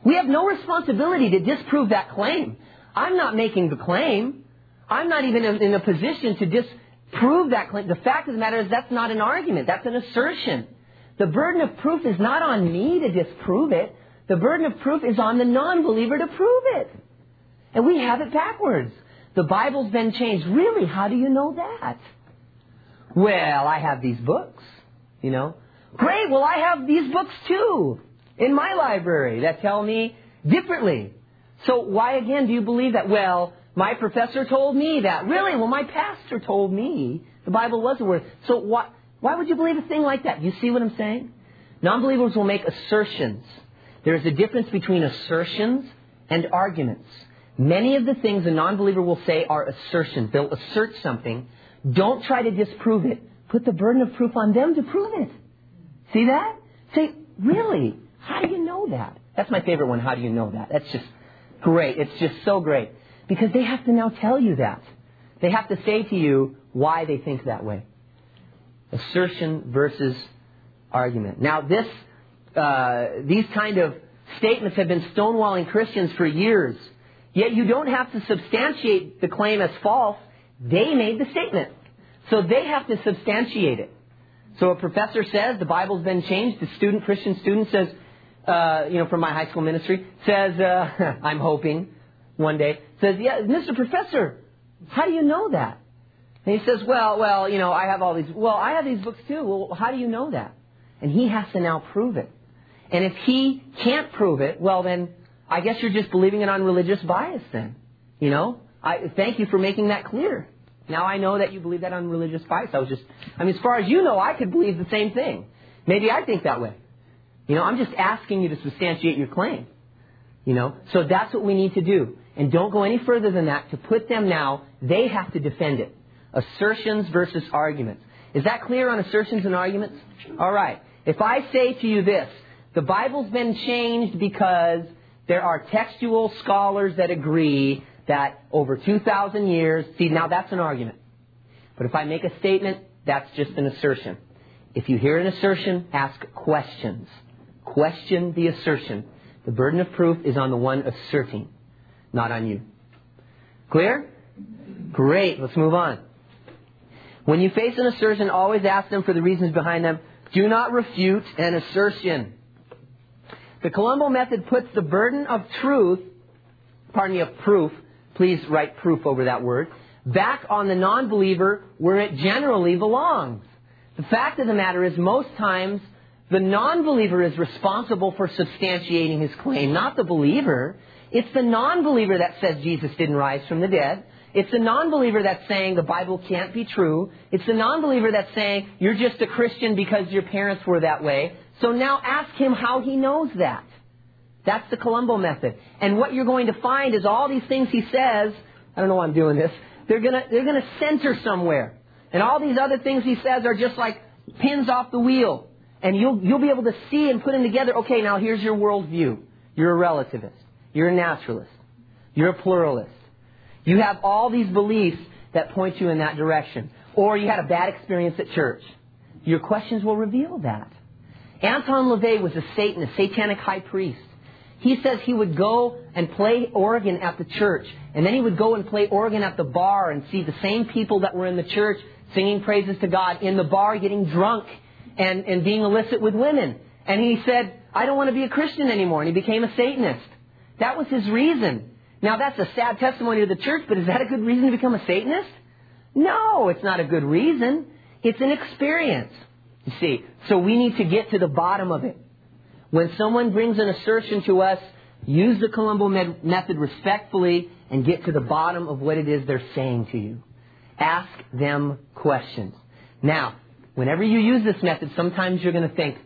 We have no responsibility to disprove that claim. I'm not making the claim. I'm not even in a position to disprove that claim. The fact of the matter is that's not an argument. That's an assertion. The burden of proof is not on me to disprove it. The burden of proof is on the non-believer to prove it. And we have it backwards. The Bible's been changed. Really? How do you know that? Well, I have these books, you know. Great, well, I have these books too in my library that tell me differently. So why again do you believe that? Well, my professor told me that. Really? Well, my pastor told me the Bible was the Word. So why would you believe a thing like that? You see what I'm saying? Non-believers will make assertions. There's a difference between assertions and arguments. Many of the things a non-believer will say are assertions. They'll assert something. Don't try to disprove it. Put the burden of proof on them to prove it. See that? Say, really? How do you know that? That's my favorite one. How do you know that? That's just great. It's just so great. Because they have to now tell you that. They have to say to you why they think that way. Assertion versus argument. Now these kind of statements have been stonewalling Christians for years. Yet you don't have to substantiate the claim as false. They made the statement. So they have to substantiate it. So a professor says the Bible's been changed. The Christian student says, from my high school ministry, says, I'm hoping one day, says, yeah, Mr. Professor, how do you know that? And he says, well, I have all these, I have these books too. Well, how do you know that? And he has to now prove it. And if he can't prove it, well then, I guess you're just believing it on religious bias then. You know? Thank you for making that clear. Now I know that you believe that on religious bias. As far as you know, I could believe the same thing. Maybe I think that way. You know, I'm just asking you to substantiate your claim. You know? So that's what we need to do. And don't go any further than that. To put them now, they have to defend it. Assertions versus arguments. Is that clear on assertions and arguments? All right. If I say to you this, the Bible's been changed because there are textual scholars that agree that over 2,000 years... See, now that's an argument. But if I make a statement, that's just an assertion. If you hear an assertion, ask questions. Question the assertion. The burden of proof is on the one asserting, not on you. Clear? Great. Let's move on. When you face an assertion, always ask them for the reasons behind them. Do not refute an assertion. The Columbo method puts the burden of proof, please write proof over that word, back on the non-believer where it generally belongs. The fact of the matter is most times the non-believer is responsible for substantiating his claim, not the believer. It's the non-believer that says Jesus didn't rise from the dead. It's the non-believer that's saying the Bible can't be true. It's the non-believer that's saying you're just a Christian because your parents were that way. So now ask him how he knows that. That's the Columbo method. And what you're going to find is all these things he says, I don't know why I'm doing this, they're gonna center somewhere. And all these other things he says are just like pins off the wheel. And you'll be able to see and put them together. Okay, now here's your worldview. You're a relativist. You're a naturalist. You're a pluralist. You have all these beliefs that point you in that direction. Or you had a bad experience at church. Your questions will reveal that. Anton LaVey was a Satanist, satanic high priest. He says he would go and play organ at the church. And then he would go and play organ at the bar and see the same people that were in the church singing praises to God in the bar getting drunk and being illicit with women. And he said, I don't want to be a Christian anymore. And he became a Satanist. That was his reason. Now that's a sad testimony to the church, but is that a good reason to become a Satanist? No, it's not a good reason. It's an experience. You see, so we need to get to the bottom of it. When someone brings an assertion to us, use the Columbo method respectfully and get to the bottom of what it is they're saying to you. Ask them questions. Now, whenever you use this method, sometimes you're going to think,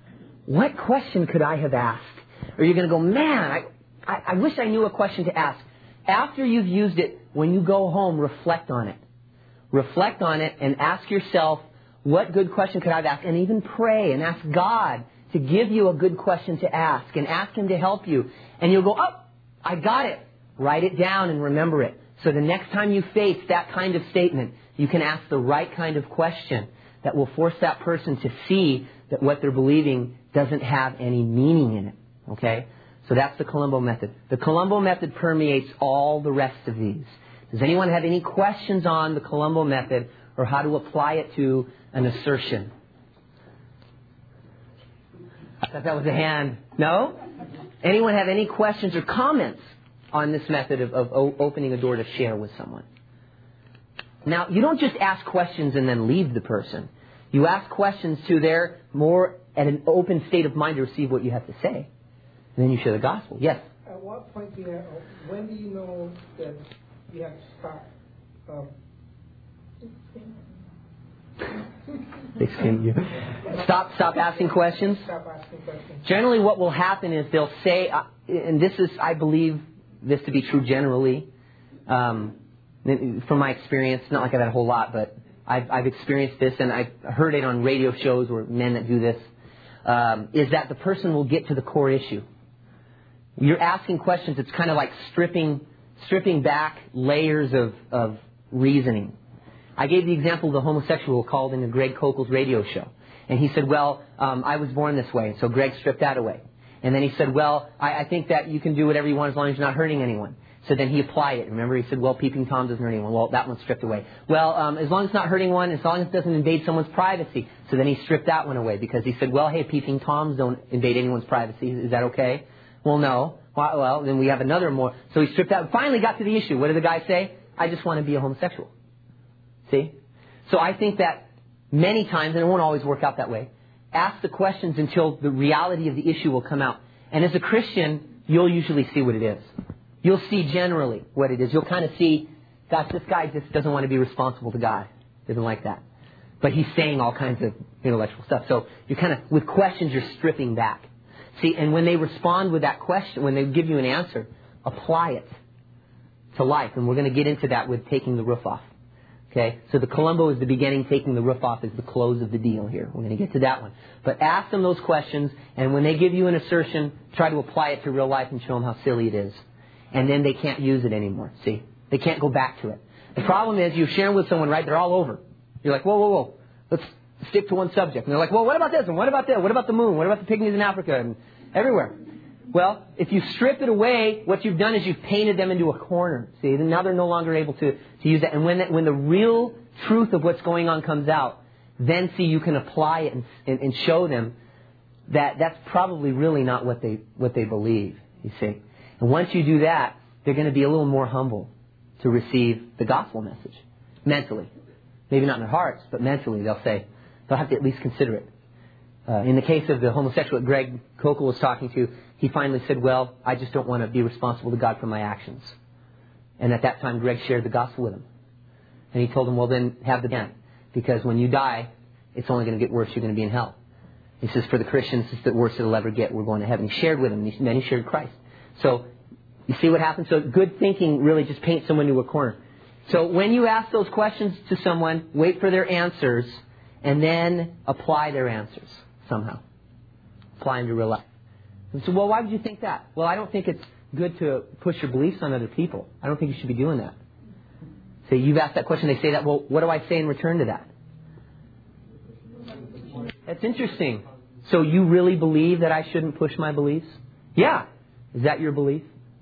what question could I have asked? Or you're going to go, man, I wish I knew a question to ask. After you've used it, when you go home, reflect on it. Reflect on it and ask yourself, what good question could I have asked? And even pray and ask God to give you a good question to ask. And ask Him to help you. And you'll go, oh, I got it. Write it down and remember it. So the next time you face that kind of statement, you can ask the right kind of question that will force that person to see that what they're believing doesn't have any meaning in it. Okay? So that's the Columbo method. The Columbo method permeates all the rest of these. Does anyone have any questions on the Columbo method or how to apply it to an assertion? I thought that was a hand. No? Anyone have any questions or comments on this method of opening a door to share with someone? Now, you don't just ask questions and then leave the person. You ask questions to their more at an open state of mind to receive what you have to say. And then you share the gospel. Yes? At what point when do you know that you have to stop? Stop asking questions. Stop asking questions. Generally what will happen is they'll say, and this is, I believe this to be true generally, from my experience, not like I've had a whole lot, but I've experienced this and I've heard it on radio shows or men that do this, is that the person will get to the core issue. You're asking questions, it's kind of like stripping back layers of reasoning. I gave the example of the homosexual called into Greg Koukl's radio show. And he said, well, I was born this way. So Greg stripped that away. And then he said, well, I think that you can do whatever you want as long as you're not hurting anyone. So then he applied it. Remember, he said, well, peeping Tom doesn't hurt anyone. Well, that one's stripped away. Well, as long as it's not hurting one, as long as it doesn't invade someone's privacy. So then he stripped that one away because he said, well, hey, peeping Toms don't invade anyone's privacy. Is that okay? Well, no. Well, then we have another more. So he stripped out. Finally got to the issue. What did the guy say? I just want to be a homosexual. See? So I think that many times, and it won't always work out that way, ask the questions until the reality of the issue will come out. And as a Christian, you'll usually see what it is. You'll see generally what it is. You'll kind of see, gosh, this guy just doesn't want to be responsible to God. Doesn't like that. But he's saying all kinds of intellectual stuff. So you're kind of, with questions, you're stripping back. See, and when they respond with that question, when they give you an answer, apply it to life. And we're going to get into that with taking the roof off. Okay, so the Columbo is the beginning, taking the roof off is the close of the deal here. We're going to get to that one. But ask them those questions, and when they give you an assertion, try to apply it to real life and show them how silly it is. And then they can't use it anymore, see? They can't go back to it. The problem is you share with someone, right, they're all over. You're like, whoa, let's stick to one subject. And they're like, well, what about this? And what about that? What about the moon? What about the pygmies in Africa? And everywhere. Well, if you strip it away, what you've done is you've painted them into a corner. See, now they're no longer able to use that. And when the real truth of what's going on comes out, then see, you can apply it and show them that that's probably really not what they believe, you see. And once you do that, they're going to be a little more humble to receive the gospel message. Mentally. Maybe not in their hearts, but mentally they'll have to at least consider it. In the case of the homosexual that Greg Koukl was talking to, he finally said, well, I just don't want to be responsible to God for my actions. And at that time, Greg shared the gospel with him. And he told him, well, then have the ban. Because when you die, it's only going to get worse. You're going to be in hell. He says, for the Christians, it's the worst it'll ever get. We're going to heaven. He shared with him. And then he shared Christ. So, you see what happens? So, good thinking really just paints someone into a corner. So, when you ask those questions to someone, wait for their answers, and then apply their answers somehow. Apply them to real life. And so, well, why would you think that? Well, I don't think it's good to push your beliefs on other people. I don't think you should be doing that. So you've asked that question, they say that, well, what do I say in return to that? That's interesting. So you really believe that I shouldn't push my beliefs? Yeah. Is that your belief?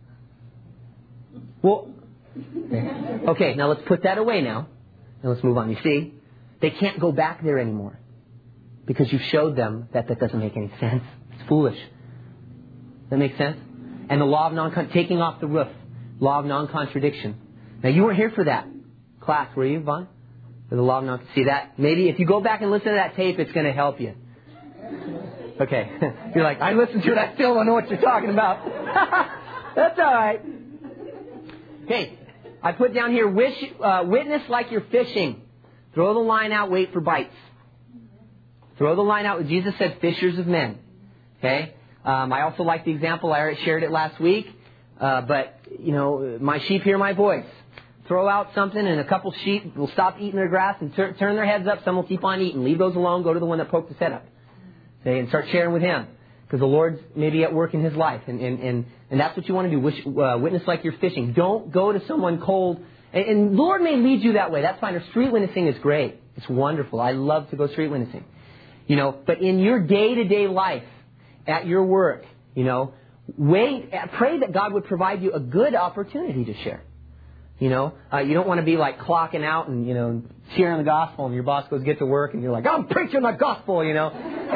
Well, okay, now let's put that away now. And let's move on. You see, they can't go back there anymore. Because you showed them that doesn't make any sense. It's foolish. That makes sense? And the law of taking off the roof. Law of non-contradiction. Now, you weren't here for that class, were you, Vaughn? For the law of see that? Maybe if you go back and listen to that tape, it's going to help you. Okay. You're like, I listened to it, I still don't know what you're talking about. That's all right. Okay. I put down here, witness like you're fishing. Throw the line out, wait for bites. Throw the line out. Jesus said, fishers of men. Okay? I also like the example. I already shared it last week. But, my sheep hear my voice. Throw out something and a couple sheep will stop eating their grass and turn their heads up. Some will keep on eating. Leave those alone. Go to the one that poked his head up. Okay? And start sharing with him. Because the Lord's maybe at work in his life. And that's what you want to do. Witness like you're fishing. Don't go to someone cold. And the Lord may lead you that way. That's fine. Or street witnessing is great. It's wonderful. I love to go street witnessing. But in your day-to-day life, at your work, Wait, pray that God would provide you a good opportunity to share. You know, you don't want to be like clocking out and, you know, sharing the gospel and your boss goes get to work and you're like, I'm preaching the gospel, you know,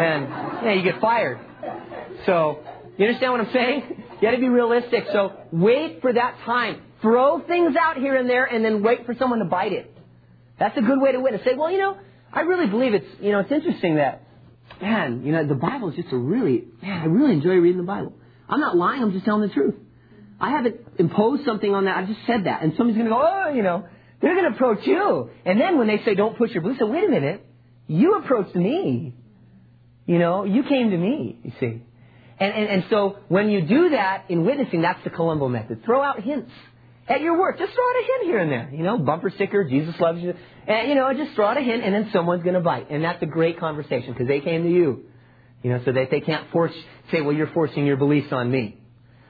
and you get fired. So, you understand what I'm saying? You got to be realistic. So wait for that time. Throw things out here and there and then wait for someone to bite it. That's a good way to witness. Say, well, you know, I really believe it's interesting that, man, you know, the Bible is just I really enjoy reading the Bible. I'm not lying. I'm just telling the truth. I haven't imposed something on that. I just said that. And somebody's going to go, oh, you know, they're going to approach you. And then when they say, don't push your beliefs, say, wait a minute. You approached me. You know, you came to me, you see. And so when you do that in witnessing, that's the Columbo method. Throw out hints at your work. Just throw out a hint here and there. You know, bumper sticker, Jesus loves you. And, you know, just throw out a hint and then someone's going to bite. And that's a great conversation because they came to you. You know, so that they can't say, well, you're forcing your beliefs on me.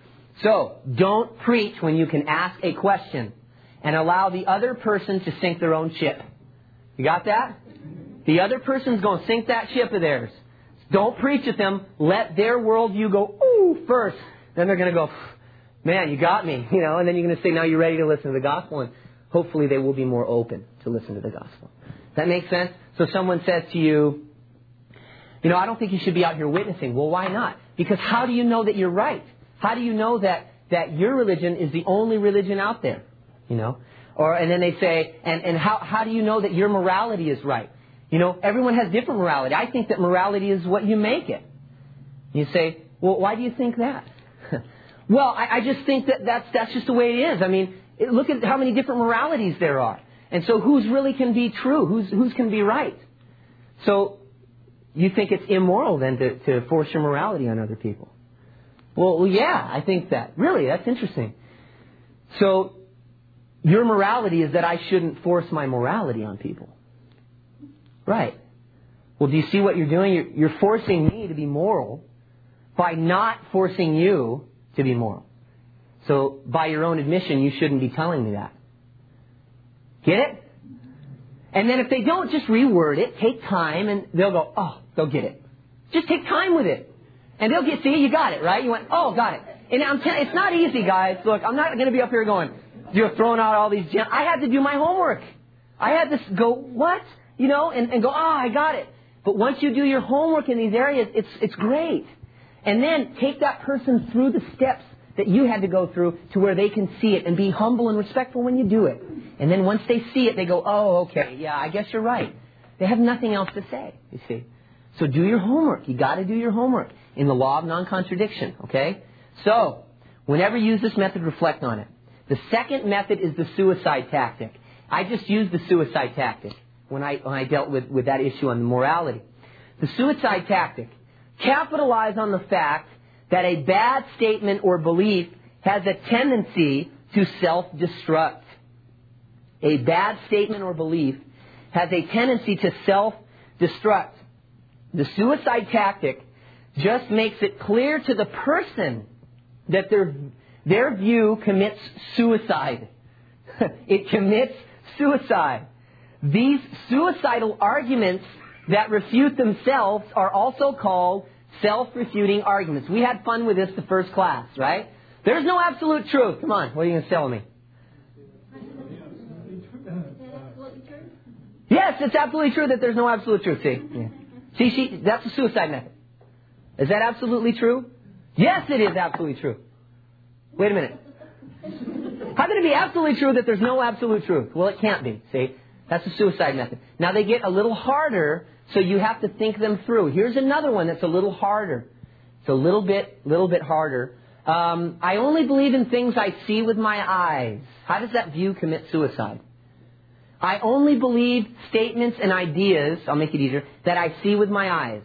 So, don't preach when you can ask a question and allow the other person to sink their own ship. You got that? The other person's going to sink that ship of theirs. Don't preach at them. Let their worldview go, ooh, first. Then they're going to go, man, you got me. You know, and then you're going to say, now you're ready to listen to the gospel. And hopefully they will be more open to listen to the gospel. That makes sense? So someone says to you, you know, I don't think you should be out here witnessing. Well, why not? Because how do you know that you're right? How do you know that your religion is the only religion out there? You know? And then they say, and how do you know that your morality is right? You know, everyone has different morality. I think that morality is what you make it. You say, well, why do you think that? Well, I just think that's just the way it is. I mean, look at how many different moralities there are. And so whose really can be true? Whose can be right? So you think it's immoral then to force your morality on other people? Well, yeah, I think that. Really, that's interesting. So your morality is that I shouldn't force my morality on people. Right. Well, do you see what you're doing? You're forcing me to be moral by not forcing you to be moral. So by your own admission, you shouldn't be telling me that. Get it? And then if they don't, just reword it, take time, and they'll go, oh, they'll get it. Just take time with it. And they'll get, see, you got it, right? You went, oh, got it. And I'm telling you, it's not easy, guys. Look, I'm not going to be up here going, you're throwing out all these gems. I had to do my homework. I had to go, what? You know, and go, I got it. But once you do your homework in these areas, it's great. And then take that person through the steps that you had to go through to where they can see it and be humble and respectful when you do it. And then once they see it, they go, oh, okay, yeah, I guess you're right. They have nothing else to say, you see. So do your homework. You got to do your homework in the law of non-contradiction, okay? So, whenever you use this method, reflect on it. The second method is the suicide tactic. I just used the suicide tactic when I dealt with that issue on the morality. The suicide tactic. Capitalize on the fact that a bad statement or belief has a tendency to self-destruct. A bad statement or belief has a tendency to self-destruct. The suicide tactic just makes it clear to the person that their view commits suicide. It commits suicide. These suicidal arguments that refute themselves are also called self-refuting arguments. We had fun with this the first class, right? There's no absolute truth. Come on, what are you going to tell me? Yes, it's absolutely true that there's no absolute truth. See? Yeah. See, that's the suicide method. Is that absolutely true? Yes, it is absolutely true. Wait a minute. How can it be absolutely true that there's no absolute truth? Well, it can't be. See? That's the suicide method. Now they get a little harder, so you have to think them through. Here's another one that's a little harder. It's a little bit harder. I only believe in things I see with my eyes. How does that view commit suicide? I only believe statements and ideas, I'll make it easier, that I see with my eyes.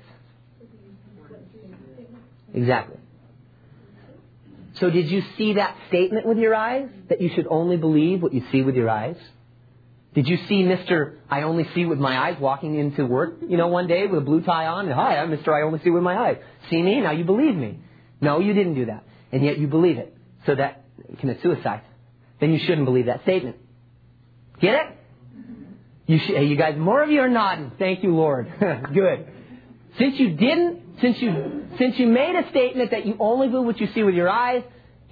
Exactly. So did you see that statement with your eyes? That you should only believe what you see with your eyes? Did you see Mr. I only see with my eyes walking into work, one day with a blue tie on? And, hi, I'm Mr. I only see with my eyes. See me? Now you believe me. No, you didn't do that. And yet you believe it. So that you commit suicide. Then you shouldn't believe that statement. Get it? You guys, more of you are nodding. Thank you, Lord. Good. Since you didn't, Since you made a statement that you only believe what you see with your eyes,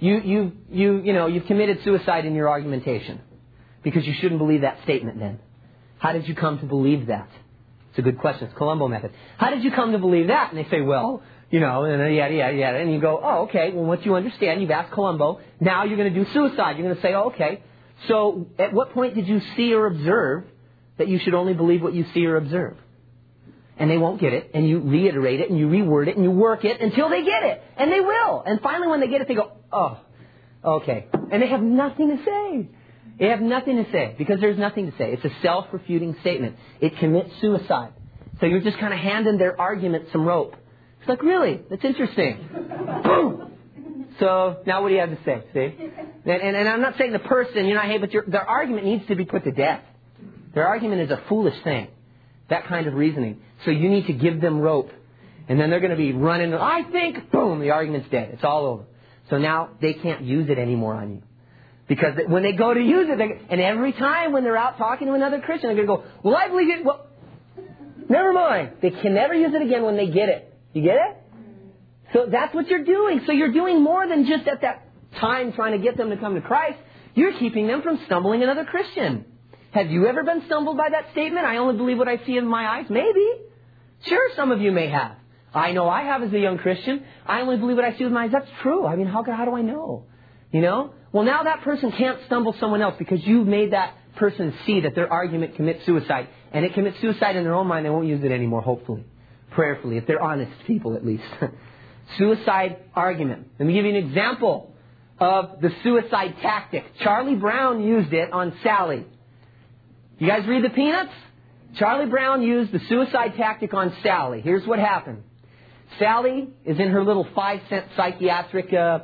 you've committed suicide in your argumentation. Because you shouldn't believe that statement then. How did you come to believe that? It's a good question. It's Columbo method. How did you come to believe that? And they say, well, and yada, yada, yada. And you go, oh, okay, well, once you understand, you've asked Columbo, now you're going to do suicide. You're going to say, oh, okay. So at what point did you see or observe that you should only believe what you see or observe? And they won't get it, and you reiterate it, and you reword it, and you work it until they get it. And they will. And finally when they get it, they go, oh, okay. And they have nothing to say. They have nothing to say, because there's nothing to say. It's a self-refuting statement. It commits suicide. So you're just kind of handing their argument some rope. It's like, really? That's interesting. Boom! So now what do you have to say? See? And I'm not saying the person, but their argument needs to be put to death. Their argument is a foolish thing. That kind of reasoning. So you need to give them rope. And then they're going to be running, I think, boom, the argument's dead. It's all over. So now they can't use it anymore on you. Because when they go to use it, and every time when they're out talking to another Christian, they're going to go, well, I believe it. Well, never mind. They can never use it again when they get it. You get it? So that's what you're doing. So you're doing more than just at that time trying to get them to come to Christ. You're keeping them from stumbling another Christian. Have you ever been stumbled by that statement? I only believe what I see in my eyes. Maybe. Sure, some of you may have. I know I have as a young Christian. I only believe what I see with my eyes. That's true. I mean, how do I know? Well, now that person can't stumble someone else because you've made that person see that their argument commits suicide. And it commits suicide in their own mind. They won't use it anymore, hopefully. Prayerfully, if they're honest people at least. Suicide argument. Let me give you an example of the suicide tactic. Charlie Brown used it on Sally. You guys read the Peanuts? Charlie Brown used the suicide tactic on Sally. Here's what happened. Sally is in her little 5-cent psychiatric, her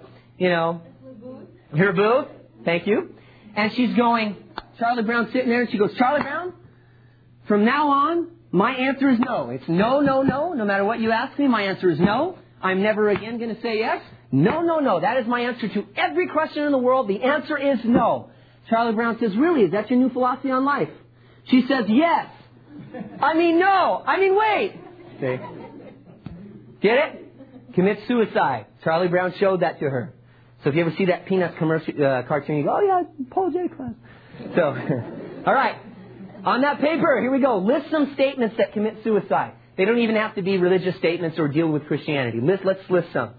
booth. Thank you. And she's going, Charlie Brown's sitting there and she goes, Charlie Brown, from now on, my answer is no. It's no, no, no. No matter what you ask me, my answer is no. I'm never again going to say yes. No, no, no. That is my answer to every question in the world. The answer is no. Charlie Brown says, really? Is that your new philosophy on life? She says, yes. I mean, no. I mean, wait. See? Get it? Commit suicide. Charlie Brown showed that to her. So if you ever see that Peanuts commercial cartoon, you go, oh yeah, Paul J. class. So, all right. On that paper, here we go. List some statements that commit suicide. They don't even have to be religious statements or deal with Christianity. Let's list some.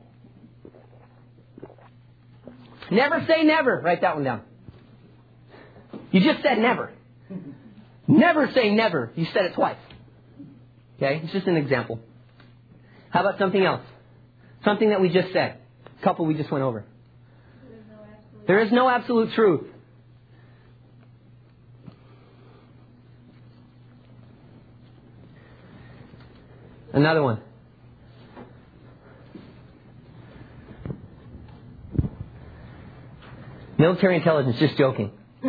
Never say never. Write that one down. You just said never. Never say never. You said it twice. Okay? It's just an example. How about something else? Something that we just said. A couple we just went over. There is no absolute truth. Another one. Military intelligence, just joking. I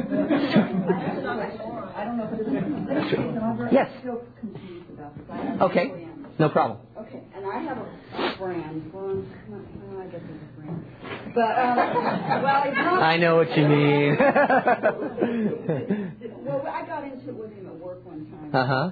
don't know if it's yes. I'm still confused about this. Okay, no problem. Okay, and I have a friend. Well, I guess it's a friend. But, well, it's not... I know what you mean. Well, I got into it with him at work one time. Uh-huh.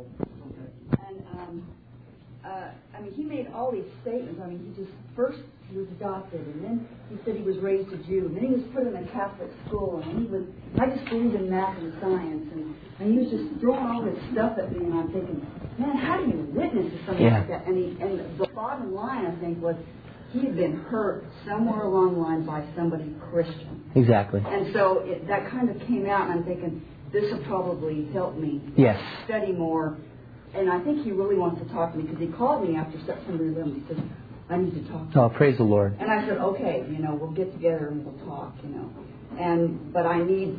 And, he made all these statements. He was adopted, and then he said he was raised a Jew, and then he was put in a Catholic school, and I just believe in math and science, and he was just throwing all this stuff at me, and I'm thinking, man, how do you witness to something like that? And the bottom line, I think, was he had been hurt somewhere along the line by somebody Christian. Exactly. And so that kind of came out, and I'm thinking, this will probably help me study more. And I think he really wants to talk to me, because he called me after September 11th. He said, I need to talk to you. Oh, praise the Lord. And I said, okay, we'll get together and we'll talk, But I need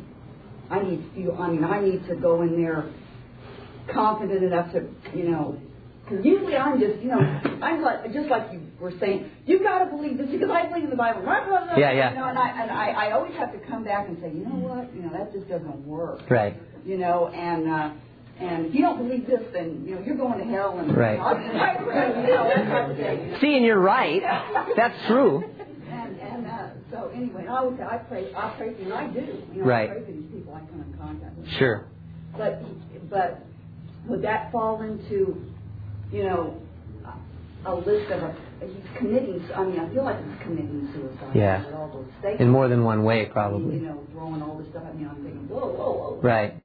to go in there confident enough to, because usually I'm just, I'm like, just like you were saying, you've got to believe this because I believe in the Bible. Yeah, yeah. And I always have to come back and say, you know what, that just doesn't work. Right. And if you don't believe this, then you're going to hell. And right. that type of thing. See, and you're right. That's true. So anyway, I would say I pray for you. I do. Right. I pray for these people I come in contact with. Sure. But would that fall into, a list of he's committing. I mean, I feel like he's committing suicide. Yeah. With all those statements. In more than one way, probably. You know, throwing all this stuff at me. I'm thinking, whoa, whoa, whoa. Right.